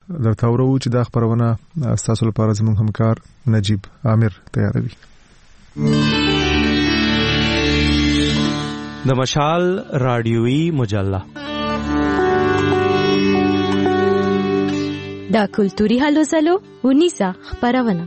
درته ورو چې دا خبرونه تاسو لپاره زموږ همکار نجیب عامر تیاروي. د مشال رادیوي مجله دا کلتوري هلو ځلو ونیسه خبرونه.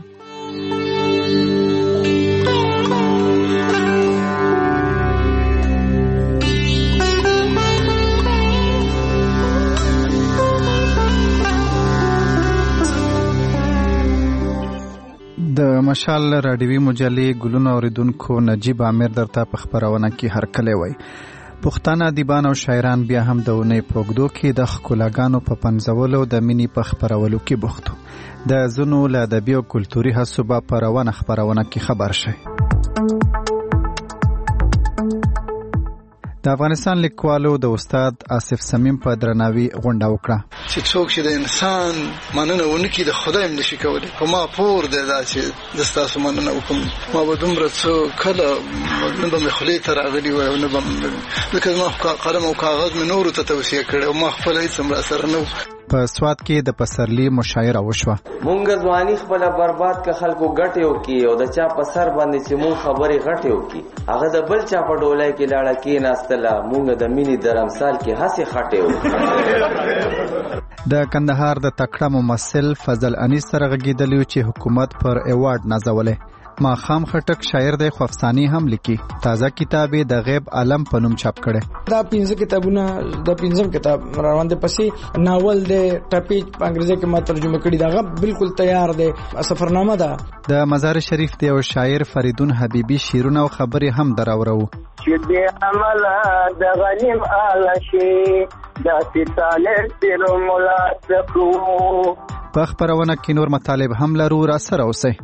د مشال رادیوي مجلې ګلونه اوریدونکو نجیب عامر درته په خبرونه کې هرکلی وای. پښتانه ادیبان او شاعران بیا هم د ونې په اوږدو کې د ښکلاګانو په پنځولو د مینې په خپرولو کې بوخت وو. د ځینو له ادبي او کلتوري هڅو به په روانه خپرونه کې خبر شئ. د افغانستان لیکوالو د استاد آصف صمیم په درناوي غونډه وکړه. چې څوک چې د انسان مننه ونکړي د خدای هم نشي کولی. په ما پور دی دا چې د ستاسو مننه وکړم. ما به دومره څه کله نه به مې خولې ته راغلي وای او نه به ځکه زما قلم او کاغذ مې نورو ته توصیه کړی او ما خپله هېڅ هم راسره نه و. په سوات کې د پسرلي مشاعره وشوه. مونږ ځواني خپله برباد که خلکو ګټې وکړي او د چا په سر باندې چې مونږ خبرې غټې وکړي هغه د بل چا په ډولۍ کې لاړه کېناستله مونږ د مینې د رمسال کې هسې خټې وکړي. د کندهار د تکړه ممثل فضل انیس سره غږېدلی چې حکومت پر ایوارډ نازولی. ماخام خټک شاعر دی خو افسانې هم لیکي. تازه کتاب د غیب عالم په نوم چاپ کړي. دا 15 کتابونه د 15 کتاب روان دي. پسې ناول دی ټپي په انګریزي کې ما ترجمه کړی دا بالکل تیار دی. سفرنامه ده. د مزار شریف دی او شاعر فریدون حبیبی شیرونه او خبرې هم دراورو. چې د عمل د غنیم آلشي د ستاله تیرو مولا تکو. په خبرونه کې نور مطالب هم لرو. را سره اوسئ.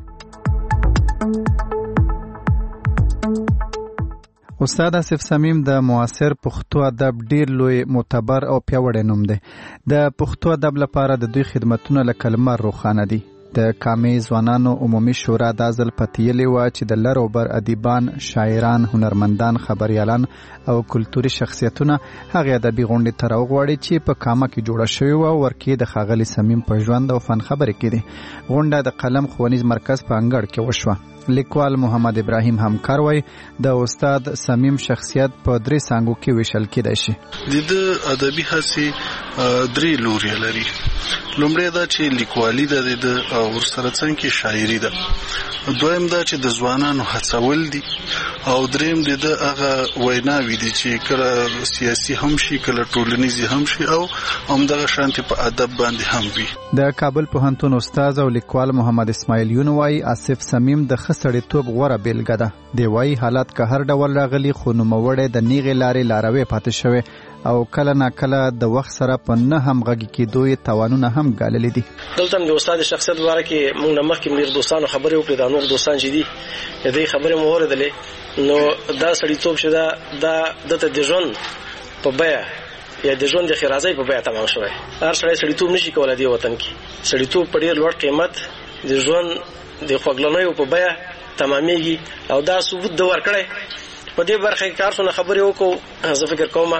استاد آصف صمیم د معاصر پښتو ادب ډیر لوی معتبر او پیاوړی نوم دی. د پښتو ادب لپاره د دوی خدمتونه لکه لمر روښانه دي. د کامې ځوانانو عمومي شورا دا ځل پتیلې وه چې د لر او بر ادیبان، شاعران، هنرمندان، خبریالان او کلتوري شخصیتونه هغې ادبي غونډې ته راوغواړي چې په کامه کې جوړه شوې وه. ورکې د ښاغلي صمیم په ژوند او فن خبرې کې دي. غونډه د قلم ښوونیز مرکز په انګړ کې وشوه. لیکوال محمد ابراهیم همکار وای د استاد صمیم شخصیت په 3 څانګو کې ویشل کېدای شي. د ادبي هڅې 3 لوري لري. لومړی دا چې لیکوالي ده او ورسره څنګه شاعري ده. دویم دا چې د ځوانانو هڅول دي او دریم د هغه ویناوي دي چې کله سیاسي هم شي کله ټولنیزي هم شي او همدغه شانتي په ادب باندې هم وي. د کابل پوهنتون استاد او لیکوال محمد اسماعیل یون وای آصف صمیم د خسړېتوب غوره بیلګه ده. دی وای حالات که هر ډول راغلي خو نوموړی د نیغې لارې لاروي پاتې شوی او کله نا کله د وخت سره په نه همغږي کېدو یې تاوانونه هم ګاللي دي. دلته د استاد شخصیت باره کې موږ نه مخکې ډېر دوستانو خبرې وکړې. دا نور دوستان چې دي د دې خبرې مو اورېدلې. نو دا سړیتوب چې دا دته د ژوند په بیه یا د ژوند د ښېرازۍ په بیه تمام شوی. هر سړی سړیتوب نشي کولی دې وطن کې. سړیتوب په ډېر لوړ قیمت د ژوند د خوږلنیو په بیه تمامېږي او دا ثبوت د ورکړی. په دې برخه کې کار څونه خبرې وکړو زه فکر کوم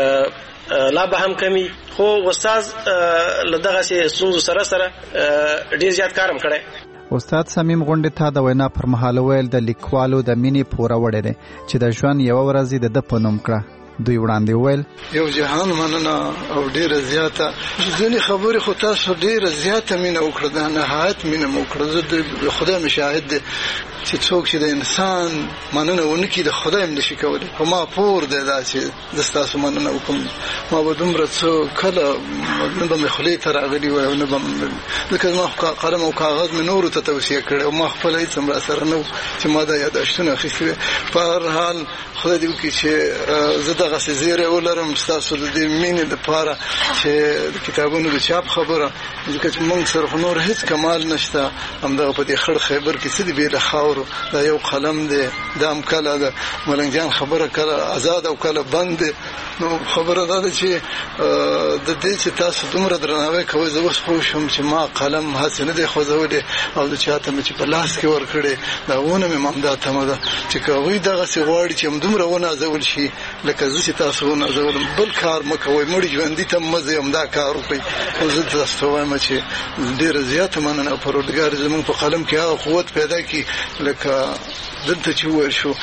لا به هم کمی خو استاد له دغسې ستونزو سره ډېر زیات کار هم کړی. استاد صمیم غونډې ته د وینا پر مهال ویل د لیکوالو د مینې پوره وړی دی چې د ژوند یوه ورځ یې د ده په نوم کړه. دوی وړاندې ویل یو جهان مننه او ډیره زیاته ځینې خبرې خو تاسو ډیره زیاته مینه وکړه. د نهایت مینه مو وکړه. زه د خدای مشاهد دی چې څوک چې د انسان مننه ونکړي د خدای هم نشي کولی. په ما پور دی دا چې د ستاسو مننه وکړم. ما به دومره څه کله نه به مې خولې ته راغلي وای او نه به ځکه زما قلم او کاغذ مې نورو ته توصیه کړی او ما خپله هېڅ هم راسره نه و چې ما دا یاداشتونه اخیستي وي. په هر حال خدای دې وکړي چې زه دغسې زیری ولرم ستاسو د دې مینې دپاره چې د کتابونو د چاپ خبره ځکه چې موږ سره خو نور هېڅ کمال نشته. همدغه په دې خړ خیبر کې څه دي بې له خاورو. دا یو قلم دی. دا هم کله د ملنګ جان خبره کله آزاد او کله بند دی. نو خبره دا ده چې د دې چې تاسو دومره درناوی کوئ. زه اوس پوه شوم چې ما قلم هسې نه دی خوځولی او د چا ته مې چې په لاس کې ورکړی دا ونه مې همدا تمه ده چې که هغوی دغسې غواړي چې همدومره ونازول شي لکه زه چې تاسو ونازولم بل کار مه کوئ مړي ژوندي ته مه ځئ همدا کار وکړئ خو زه تاسو ته وایم چې ډېره زیاته مننه پروردګار زموږ په قلم کې هغه قوت پیدا کړي لکه دلته چې وویل شو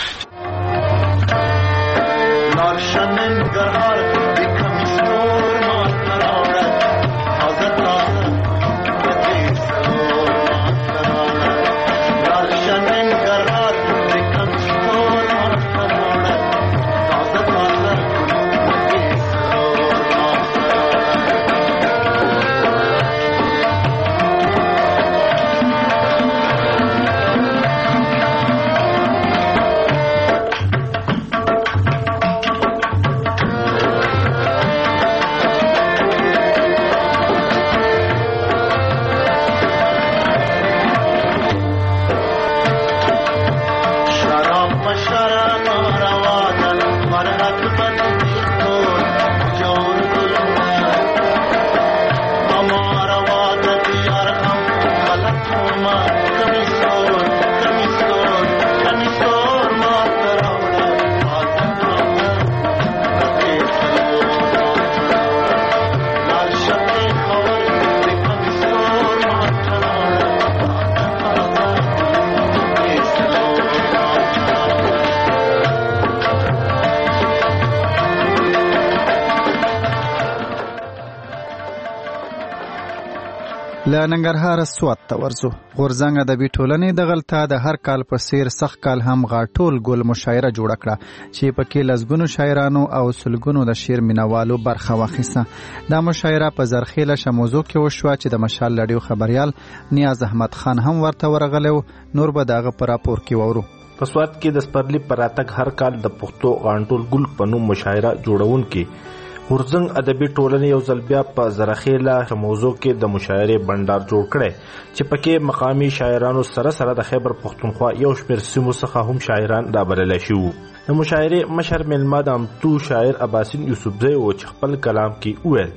له ننګرهار سوات ته ورځو. غورځنګ ادبي ټولنې د غلطه د هر کال په څیر سخت کال هم غاټول ګل مشاعره جوړه کړه چې پکې لسګونو شاعرانو او سلګونو د شعر مینوالو برخه واخیسته. دا مشاعره په زرخیله شموزو کې وشوه چې د مشال لړیو خبريال نیاز احمد خان هم ورته ورغلی و. نور به دغه په راپور کې وورو. په سوات کې د سپرلی پر راتګ هر کال د پښتو غاټول ګل په نوم مشاعره جوړون کې غورځنګ ادبي ټولنې یو ځل بیا په زرخیله شموزو کې د مشاعرې بندر جوړ کړی چې پکې مقامي شاعرانو سره سره د خیبر پښتونخوا یو شمېر سیمو څخه هم شاعران رابللی شوي وو. د مشاعرې مشر میلمه د امتو شاعر عباسین یوسفزی و چې خپل کلام کې وویل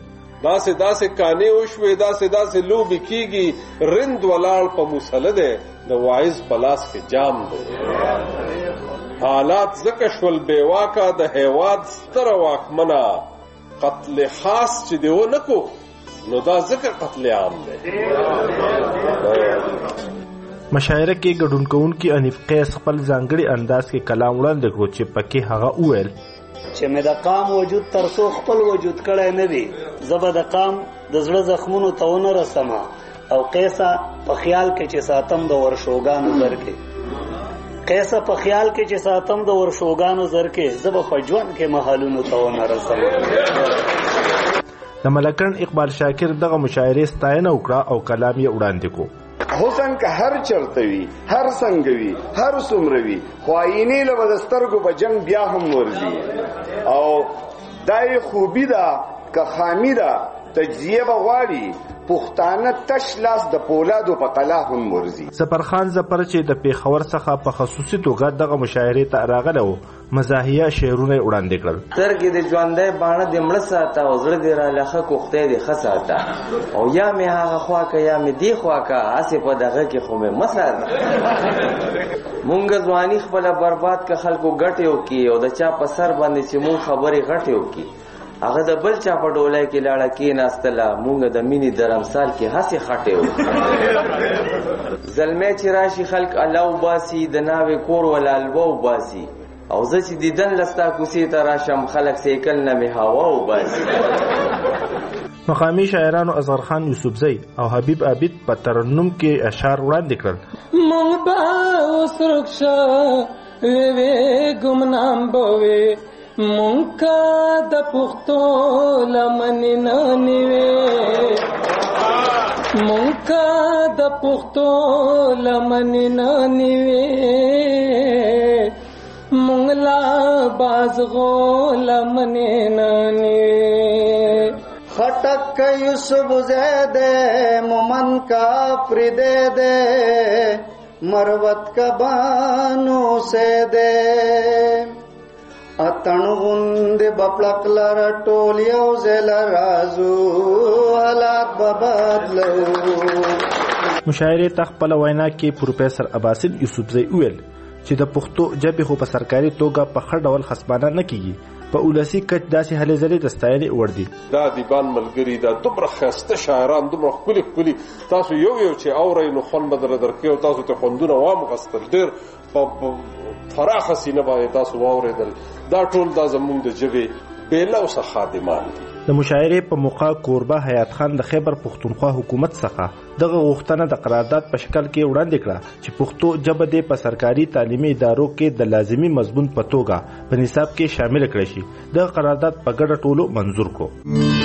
داسې کانې وشوې داسې لوبې کېږي رند ولاړ په مسله دی د واعظ په لاس کې جام دی حالات ځکه شول بېواکه د هیواد ستره واکمنه قتل خاص چې دی و نکو نو دا ځکه قتل عام دی. مشاعره کې ګډون کوونکي انیف قیس خپل ځانګړي انداز کې کلام وړاندې کړو چې پکې هغه وویل چې مې د قام وجود تر څو خپل وجود کړی نه وي زه به د قام د زړه زخمونو ته ونه رسمه او قیسه په خیال کې چې ساتم د ورشوګانو زر کې قیسه په خیال کې چې ساتم د ورشوګانو زر کې زه به په ژوند کې محلونو ته ونه رسم. د ملکن اقبال شاکر دغه مشاعرې ستاینه وکړه او کلام یې وړاندې کو. حسن که هر چرته وي هر څنګه وي هر څومره وي خو آینې له به د سترګو په جنګ بیا هم ورځي او دای خوبي ده که خامي ده تجزیه به غواړي پښتانه تش لاس د پولادو په قلا هم ورځي. ظفرخان ظفر چې د پیښور څخه په خصوصي توګه دغه مشاعرې ته راغلی و مزاحیه شعرونه وړاندې کړل. سترګې د ژوندی باڼه دې مړه ساته او زړه دې رالخه کو خدای دې ښه ساته او یا مې هغه خوا که یا مې دې خوا که هسې په دغه کې خو مې مه ساته. مونږ ځواني خپله برباد که خلکو ګټې وکړي او د چا په سر باندې چې مونږ خبرې غټې وکړي هغه د بل چا په ډولۍ کې لاړه کېناستله مونږ د مینې درمسال کې هسې خټې وکړي. زلمی چې راشي خلک الله وباسي د ناوې کور ولا البه وباسي او زه چې دیدن لستا کوڅې ته راشم خلک سیکل نه مې هوا وباسي. مقامي شاعرانو اصغرخان یوسفزی او حبیب عابد په ترنم کې اشعار وړاندې کړل. مونږ به اوس رخصه وې ګمنام بوي مونږه د پښتو لمنې نه نیوي مونږه د پښتو لمنې نه نیوي مونږ لا بازغو لمنې نه نیوي خټک یوسف زیده مومن کا پردے دے مروت کا بانو سے دے اتن غند بپلق لر ټول یو زل رازو حالات ببدلو. مشاعرې ته خپل وینا کې پروفیسور عباسین یوسفزی ویل چې د پښتو ژبې خو په سرکاري توګه په ښه ډول خصبانه نه کیږي په اولسي کچ داسې هلې ځلې د ستاینې وړ دي. دا دیبان ملګري دا دومره ښایسته شاعران دومره ښکلي ښکلي تاسو یو چې اورئ نو خوند به در درکوي او تاسو ته خوندونه وامغستل ډېر په فراخه سینه باندې تاسو واورېدل. دا ټول دا زموږ د ژبې بېلوسه خادمان دي. د مشاعرې په موقع کوربه حیات خان د خیبر پښتونخوا حکومت څخه دغه غوښتنه د قرارداد په شکل کې وړاندې کړه چې پښتو ژبه دې په سرکاري تعلیمي ادارو کې د لازمي مضمون په توګه په نصاب کې شامل کړي شي. دغه قرارداد په ګډه ټولو منظور کړو.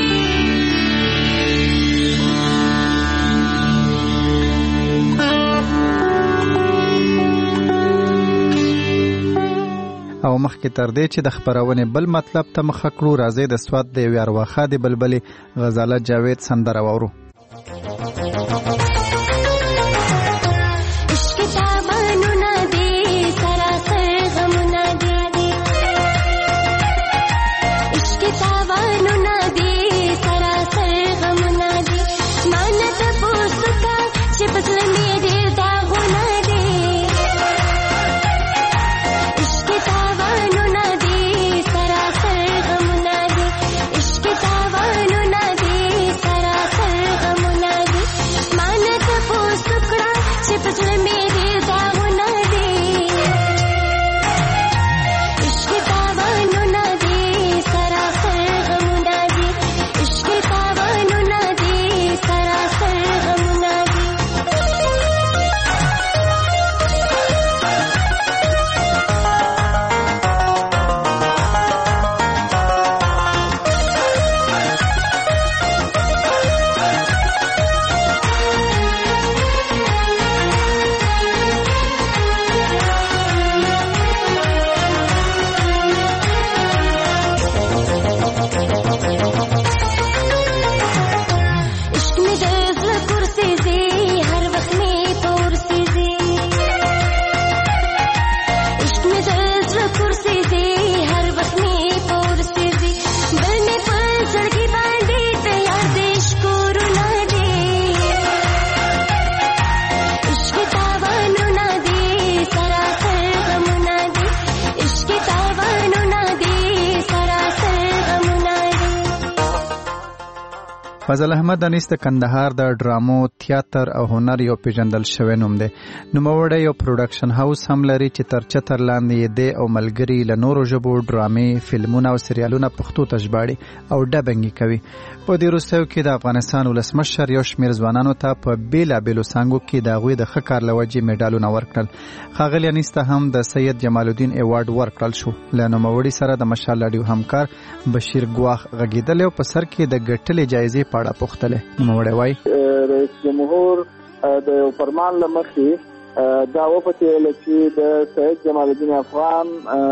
او مخکې تر دې چې د خبرونې بل مطلب ته مخه کړو راځي د سواد د یوې ارواښا د بلبلې غزاله جاوید سندره واورو. فضل احمد انیس د کندهار د ډرامو، تیاتر او هنر یو پیژندل شوی نوم دی. نوموړی یو پروډکشن هاوس هم لري چې تر چتر لاندې دی او ملګري له نورو ژبو ډرامې، فلمونه او سریالونه پښتو ته ژباړي او ډبنګ کوي. په دې وروستیو کې د افغانستان ولسمشر یو شمېر ځوانانو ته په بیلابیلو څانګو کې د هغوی د ښه کار له وجې میډالونه ورکړل. ښاغلي انیس ته هم د سید جمال الدین ایوارډ ورکړل شو. له نوموړي سره د مشال راډیو همکار بشیر ګواخ غږېدلی او په سر کې د ګټلې جایزې په اړه پوښتلی. نوموړی وایي رئیس جمهور د یو فرمان له مخې دا وپتېله چې د سید جمال الدین افغان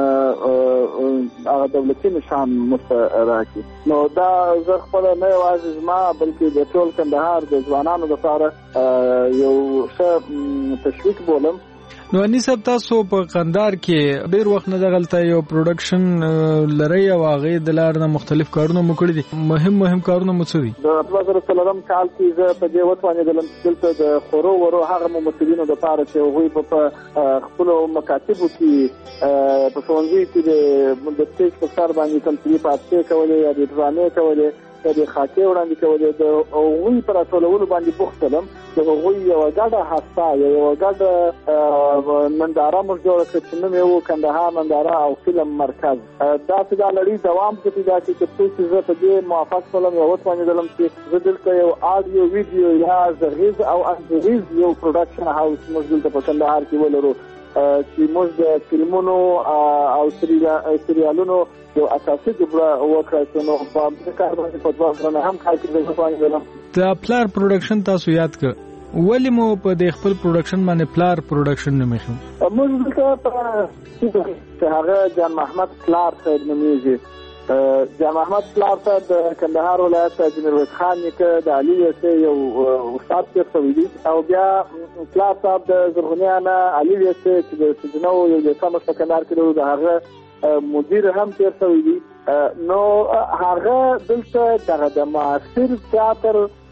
هغه دولتي نشان موږ راکړي. نو دا زه خپله نه یوازې زما بلکې د ټول کندهار د ځوانانو لپاره یو ښه تشویق بولم. نو انیس صاحب تاسو په قندهار کې ډېر وخت نه دغلته یو پروډکشن لرئ او هغې د لارې نه مختلف کارونه مو کړي دي. مهم کارونه مو څه دي؟ د 2003 کال کې زه په دې وتوانېدلم چې دلته د خورو ورو هغه ممثلینو دپاره چې هغوی په خپلو مکاتبو کې په ښوونځیو کې د سټیج په سر باندې تمثیلي پارچې کولې یا د ډرامې کولې یا د خاکې وړاندې کولې، د هغوی په راټولولو باندې بوخت کړم. د هغوی یوه ګډه هسته یوه ګډه ننداره موږ جوړه کړه چې نوم یې و کندهار ننداره او فلم مرکز. داسې دا لړۍ دوام کوي دا چې زه په دې موافق شولم یا وتوانېدلم چې زه دلته یو آډیو ویډیو یا غږیز او انځوریز یو پروډکشن هاوس موږ دلته په کندهار کې ولرو چې موږ د فلمونو او سریالونو یو اساسي جبړه وکړه چې نو په دې کار باندې په 2009 هم کار کې وتوانېدلم. د پلار پروډکشن تاسو یاد کړ ولې مو په د خپل پروډکشن باندې پلار پروډکشن نه مخم؟ موږ دلته په هغه جان محمد پلار صاحب نومیږي. جان محمد پلار ته د کندهار ولایت حاجي میرویس خان نیکه د علي ویسې یو استاد تېر شوی دي او بیا پلار صاحب د زرغونیانه علي ویسې چې د سجنو یو لیسه موږ په کندهار کې لرو د هغه مدیر هم تېر شوی دي. نو هغه دلته دغه د معاصر تیاتر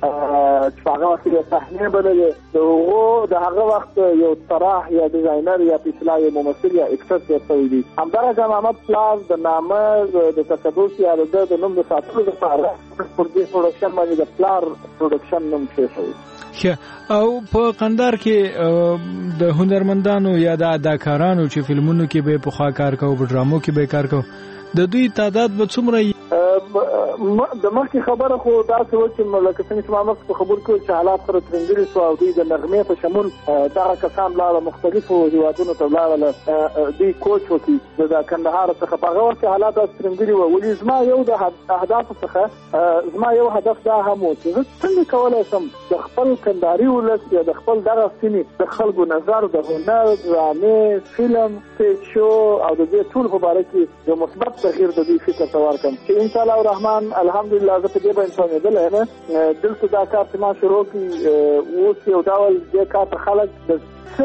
چې هغه وخت د صحنه بللې د هغه وخت یو طراح یا ډیزاینر یا اصطلاح یو ممثل یا اکټر څه وي همدارنګه محمد پلاس د نامه د تقدس یا د نوم د ساتلو لپاره پر دې پروډکشن باندې د پلار پروډکشن نوم شوی. او په قندار کې د هنرمندانو یا د اداکارانو چې فلمونو کې به په خوا کار کوي په ډرامو کې به کار کوي د دوی تعداد به څومره د مخکې خبره خو داسې و چې لکه څنګه چې ما مخکې په خبرو کې چې حالات سره ترنګلي شو او دوی د نغمې په شمول دغه کسان لاړه مختلفو هیوادونو ته لاړله دوی کوچ وکړي د کندهار څخه په هغه وخت کې حالات داسې ترنګلي وو. ولې زما یو د اهدافو څخه زما یو هدف دا هم و چې زه څنګه کولی شم د خپل کندهاري ولس یا د خپل دغه سیمې د خلکو نظر د هنر ډرامې فلم سټیج شو او د دې ټول په باره کې یو مثبت تغییر د دوی فکر ته ورکړم چې انشاءالله الرحمن الحمدلله زه په دې باندې څنګهدلی یم دلته دا کار چې ما شروع کړي اوس یو ډول دې کار ته خلک د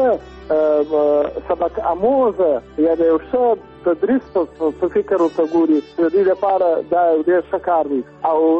څه سبق آموز یا د یو ښه تدریس په فکر ورته ګوري د دې لپاره دا یو ډېر ښه کار دی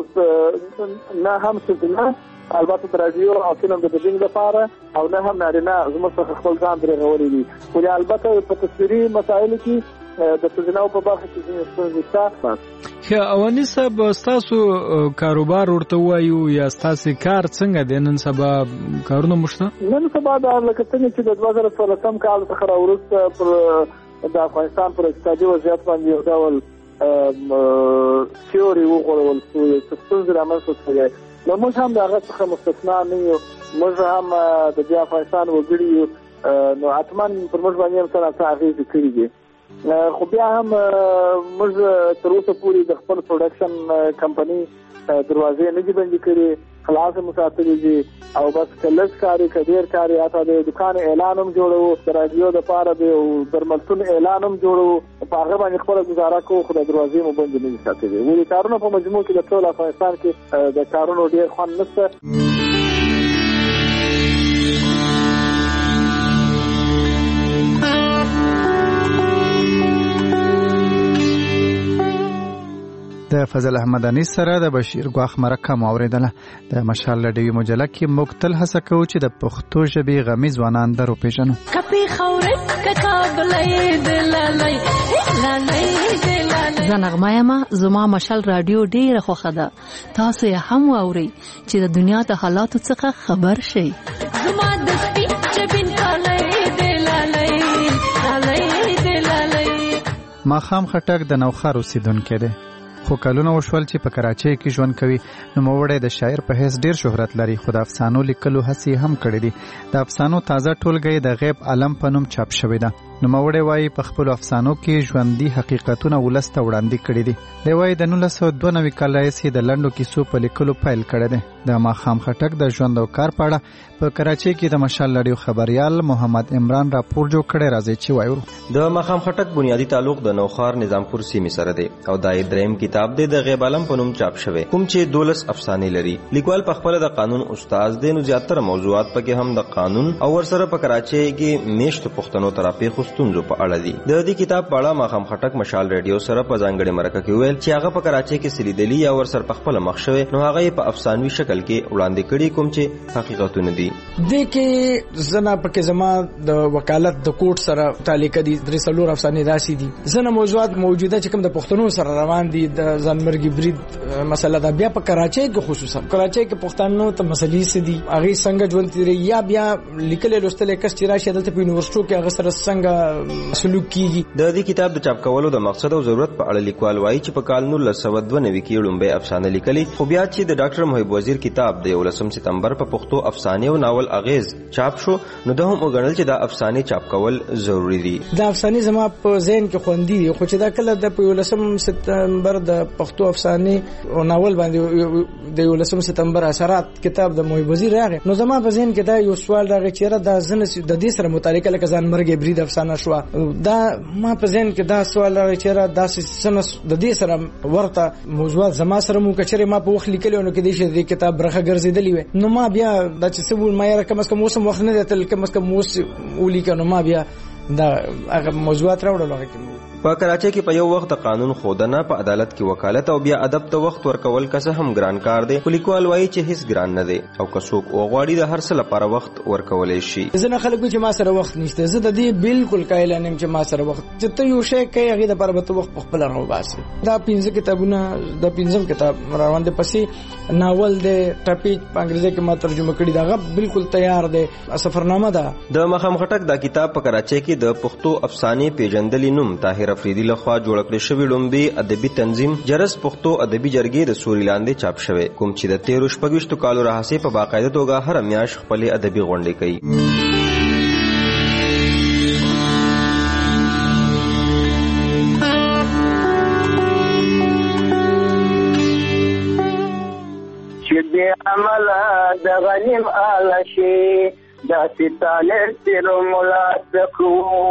او نه هم څه البته د رادیو او فلم د ډیزاین لپاره او نه هم نارینه زموږ څخه خپل ځان درې غوړي دي ولې البته په تصویري مسایلو کې د سجناو په برخه کې ځینې ستونزې شته. او انیس صاحب ستاسو کاروبار ورته وایو یا ستاسو کار څنګه دی نن سبا کارونه مشته؟ نن سبا دا لکه څنګه چې د 2014 کال څخه راوروسته پر د افغانستان پر اقتصادي وضعیت باندې یو ډول تیوري وغوړول شوې چې ستونزې رامنځته شوې نو موږ هم د هغه څخه مستثنا نه یو موږ هم د دې افغانستان وګړي یو نو حتما پر موږ باندې هم څه اغېزې کړي دي خو بیا هم موږ تر اوسه پورې د خپل پروډکشن کمپنۍ دروازې نه دي بندې کړې خلاص مو ساتلې دي او بس که لږ کاري که ډېر کاري حتی د دکان اعلان هم جوړوو د رادیو دپاره د یو درملتون اعلان هم جوړوو په هغه باندې خپله ګزاره کوو خو د دروازې مو بندې نه دي ساتلې ولې کارونه په مجموع کې د ټول افغانستان کې د کارونو ډېر خوند نشته. د فضل احمد انیس سره د بشیر ګواخ مرکه مو اوریدله. د مشال لډوي مجله کې موږ تل هڅه کوو چې د پښتو ژبې غمي ځوانان درو پیژنو. زه نغمه یم زما مشال رادیو ډیره خوښه ده تاسو یې هم واورئ چې د دنیا د حالاتو څخه خبر شئ. زما د سپین جبین کالی دی لالی ماښام خټک د نوخار اوسیدونکی دی خو کلونه وشول چې په کراچۍ کې ژوند کوي. نوموړی د شاعر په حیث ډیر شهرت لري خو د افسانو لیکلو هڅې هم کړې دي. د افسانو تازه ټولګی د غیب عالم په نوم چاپ شوی ده. نوموړی وایي په خپلو افسانو کې ژوندي حقیقتونه ولس ته وړاندې کړي دي. دی وایي د 1992 کال راهیسې د لنډو کیسو په لیکلو پیل کړی دی. د ماښام خټک د ژوند او کار په اړه په کراچۍ کې د مشال لډیو خبریال محمد عمران راپور جوړ کړی راځي چې وایو. د ماښام خټک بنیادی تعلق د نوخار نظامپور سیمې سره دی او دا یې دریم کتاب دی د غیب عالم په نوم چاپ شوی کوم چې 12 افسانې لري. لیکوال په خپل د قانون استاد دی نو زیاتره موضوعات پکې هم د قانون او ورسره په کراچۍ کې میشت پښتنو تراپی خوستونزو په اړه دي. د دې کتاب په اړه ماښام خټک مشال ریډیو سره په ځانګړي مرکه کې ویل چې هغه په کراچۍ کې سلیدلی یا ورسره په خپل مخ شوی نو هغه په افسانوي شکل کې وړاندې کړي کوم چې حقیقتونه دي. د کې زنه پکې زما د وکالت د کوټ سره تعلق دي 3 افسانې راسي دي. زنه موضوعات موجوده چې کوم د پښتنو سره روان دي د ځانمرګي برید مسله دا بیا په کراچۍ کې خصوصا کراچۍ کې پښتنو ته مسلې سدي هغه څنګه ژوند تیری یا بیا لیکل لوستل کس چې راشي دلته په یونیورسيټو کې هغه سره څنګه سلوک کیږي. د دې کتاب د چاپ کولو د مقصد او ضرورت په اړه لیکوال وایي چې په کال 1992 کې لومبه افسانه لیکلي خو بیا چې د ډاکټر محب وزیر کتاب د 19 سپتمبر په پښتو افسانې او ناول اغیز چاپ شو نو د هم وګڼل چې دا افسانې چاپ کول ضروری دي. دا افسانې زما په ذهن کې خوندي خو چې دا کله د 19 سپتمبر د پښتو افسانې او ناول باندې د 19 سپتمبر اثرات کتاب د محب وزیر راغی نو زما په ذهن کې دا یو سوال راغی چې دا زنه د دې سره متعلق لکه ځان مرګ برید افسانه شو دا ما په ذهن کې دا سوال راغی چې دا سنه د دې سره ورته موضوعات زما سره مو کچره ما په وخت لیکلو نو کې دې کتاب برخه ګرځیدلی و نو ما بیا د چې سبول ما یې کم از کم موسم وخت نه دی تل کم از کم موس ولي کنه ما بیا دا هغه موضوعات راوړل هغه په کراچۍ کې په یو وخت د قانون ښودنه، په عدالت کې وکالت او بیا ادب ته وخت ورکول که څه هم ګران کار دی، خو لیکوال وایي چې هیڅ ګران نه دی او که څوک وغواړي د هر څه لپاره وخت ورکولی شي. ځینې خلک چې ما سره وخت نشته، زه د دې بالکل قایل نه یم چې ما سره وخت، چې ته یو شی کوي هغې دپاره به ته وخت پخپله راوباسې. دا 5 کتابونه، د 5م کتاب روان دی، پسې ناول دی، ټپي په انګریزي کې ما ترجمه کړي، دا هغه بالکل تیار دی، سفرنامه ده. د مخام خټک دا کتاب په کراچۍ کې د پښتو افسانې پیژندلي نوم طاهر افریدي لخوا جوړ کړی شوی لومبي ادبي تنظیم جرس پښتو ادبي جرګې د سوري لاندې چاپ شوی، کوم چې د 13 کالو راهیسې په باقاعده توګه هر میاشت خپلې ادبي غونډې کوي. چې د عمل د غنیم آلشي داسې طالب تیرو ملاصقو،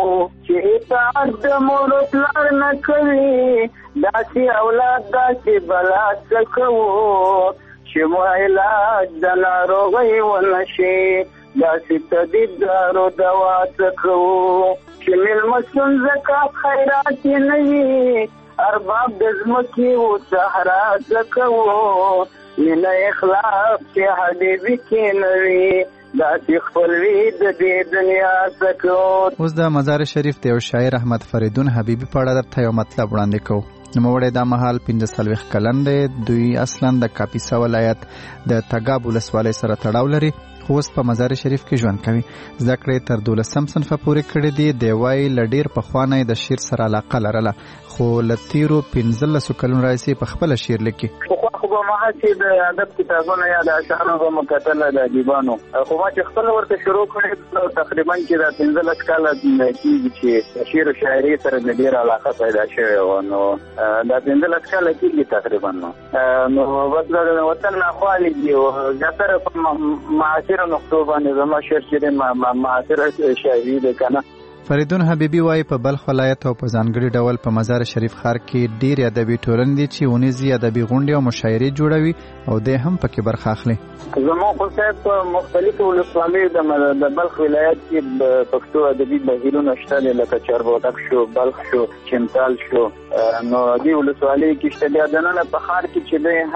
چې اطاعت د مور پلار نه کوي، داسې اولاد داسې بلا څه کوو، چې مو علاج د ناروغۍ ونه شي، داسې طبیب دارو دوا څه کوو، چې میلمه ستونزه زکات خیرات یې نه وي، ارباب د ځمکې و صحرا څه کوو، مینه اخلاق چې حبیبي کې نه وي، داسې خپلوي د دې دنیا څه کوو. اوس د مزار شریف د یو شاعر احمد فریدون حبیبي په اړه درته یو مطلب وړاندې کوو. نوموړی دا مهال 45 کلن دی، دوی اصلا د کاپیسا ولایت د تګاب ولسوالۍ سره تړاو لري، خو اوس په مزار شریف کې ژوند کوي. زده کړې تر 12م صنف پورې کړې دي. دی وایي له ډېر پخوانه د شعر سره علاقه لرله، خو له تېرو 15 کلونو راهیسې په خپله شعر لیکي. خو ما چې د ادب کتابونه یا د اشعارو به مکتل د ادیبانو، خو ما چې خپل ورته شروع کړی تقریبا چې د 15 کاله کېږي چې شعر او شاعري سره د ډېر علاقه پیدا شوې وه. نو دا 15 کاله کېږي تقریبا. نو بس د وطن ناخوالې دي او زیاتره په معاصره نقطو باندې زما شعر چې معاصره شاعري دی که نه. فریدون حبیبي وایي په بلخ ولایت او په ځانګړي ډول په مزار شریف ښار کې ډېرې ادبي ټولنې دي چې اونیزي ادبي غونډې او مشاعرې جوړوي او دی هم پکې برخه اخلي. زموږ خو صاحب په مختلفو ولسوالیو د بلخ ولایت کې د پښتو ادبي بهیرونه شته دي، لکه چاربودک شو، بلخ شو، چمتال شو. نو دې ولسوالیو کې شته. بیا دننه په ښار کې چې دی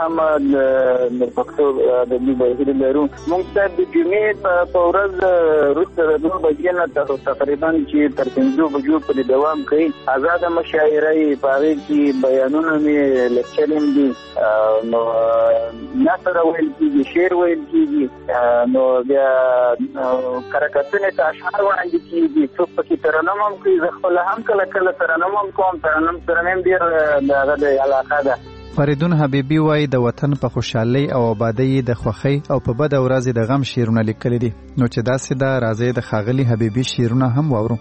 هم د پښتو ادبي بهیر لرو. موږ صاحب د جمعې په ورځ وروسته د 2 بجې نه تقریبا چې تر 5 بجو پورې دوام کوي. آزاده مشاعره یې په هغې کې بیانونه مې لیکچر هم دي، نو نثر ویل کېږي، شعر ویل کېږي، نو بیا کرکټونې ته اشعار وړاندې کېږي، څوک پکې ترنم هم کوي. زه خپله هم کله کله ترنم هم کوم، ترنم سره مې هم ډېر د هغه د علاقه ده. فریدون حبیبي وایي د وطن په خوشحالۍ او آبادۍ د خوښۍ او په بده ورځ د غم شعرونه لیکلي دي. نو چې داسې ده راځئ د ښاغلي حبیبي شعرونه هم واورو.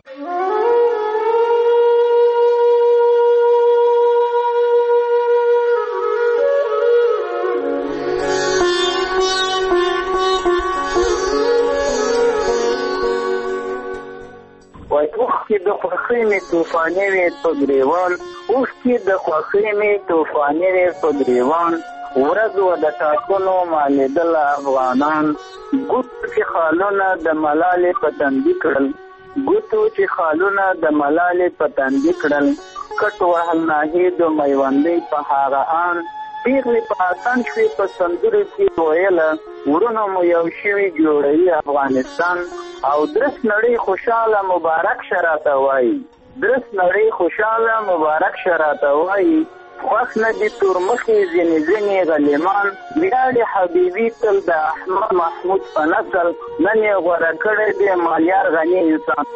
اوښکې د خوښۍ مې توفانې وې په ګریوان، اوښکې د خوښۍ مې توفانې وې په ګریوان، ورځ و د ټاکنو مالېدل افغانان، ګوتو چې خالونه د ملالې په تندي کړل، ګوتو چې خالونه د ملالې په تندي کړل، کټ وهل ناهید و میوندۍ په هغه آن، پیغلې په اتن شوې په سندرو کې ویله، ورونو مو یو شوي جوړوي افغانستان، او درس نړۍ خوشاله مبارک شراته وایي، درس نړۍ خوشاله مبارک شراته وایي، خوښ نه دي تورمخې ځینې ځینې غلیمان، ویاړې حبیبي تل د احمد محمود په نسل، نن یې غوره کړی دی مالیار غني انسان.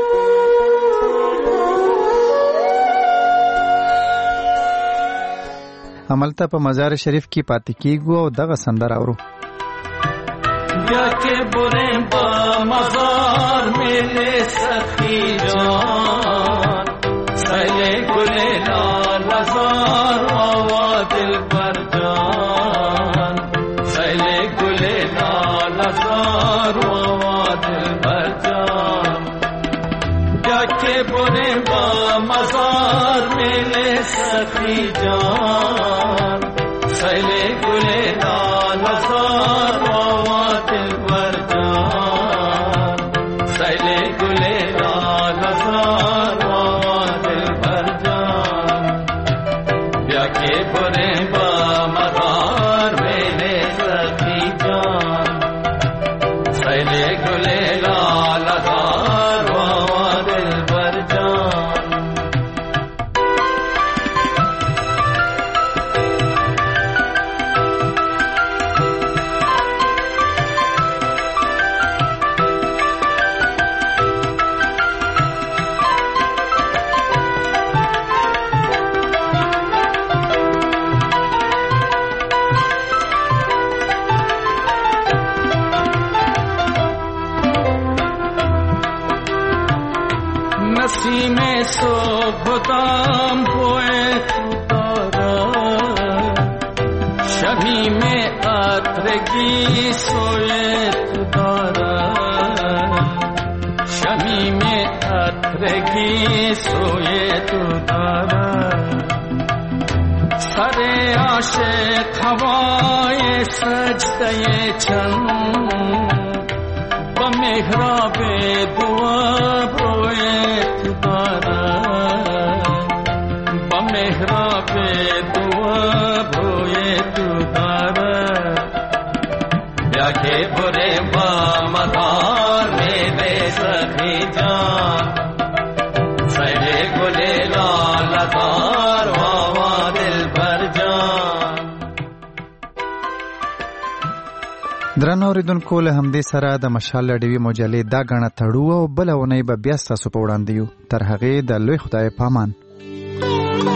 هملته په مزار شریف کې پاتې کیږو او دغه سندره اورو. بیا که بریم با مزار میل سخی جان، سیل گل لال نزار آوا دل بر جان، سیل گل لال نزار آوا دل بر جان، بیا که بریم با مزار میل سخی جان، سیل گل لال نزار آوا دل بر جان، سیل گل لال نزار آوا دل بر جان. سایه گل لاله زار وا دلبر جان نسیم صبحدم بوی دارد شمیم عطرگی سوی تو دارد شمیم عطرگی سوی تو دارد سر عاشق هوای سجده چند با محراب دعا بروی تو دارد با محراب دعا بروی تو دارد بیا که بره با مدار میده سخی جان سیده گل لاله زار وا دلبر جان. درنو اوریدونکو له همدې سره د مشال رادیوي مجلې دا غاڼه تړو او بل اونۍ به بیا ستاسو په وړاندې یو. تر هغې د لوی خدای پامان.